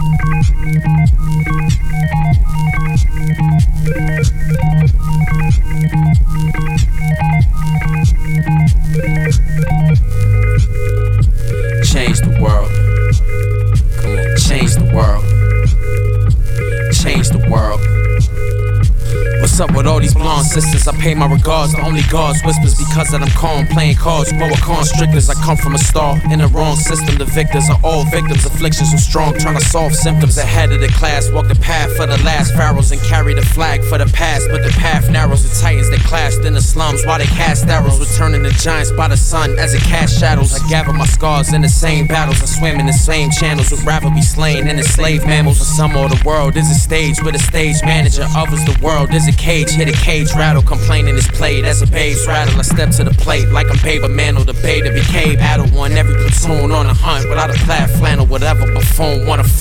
Change the world. Come on, change the world. Change the world. What's up with all these blonde sisters? I pay my regards to only God's whispers. Because of them calm playing cards, boa constrictors. I come from a star in the wrong system. The victors are all victims. Afflictions so strong, trying to solve symptoms. Ahead of the class, walk the path for the last pharaohs and carry the flag for the past. But the path narrows, the titans that clashed in the slums while they cast arrows, returning the giants by the sun as it cast shadows. I gather my scars in the same battles. I swim in the same channels. Would rather be slain than enslaved mammals. For some, all the world is a stage with a stage manager. Others, the world is a cage. Hit a cage rattle, complaining is played as a babe's rattle. I step to the plate like I'm Babe Mantle, the babe that became Adult one. Every platoon on a hunt without a plaid flannel, whatever buffoon wanna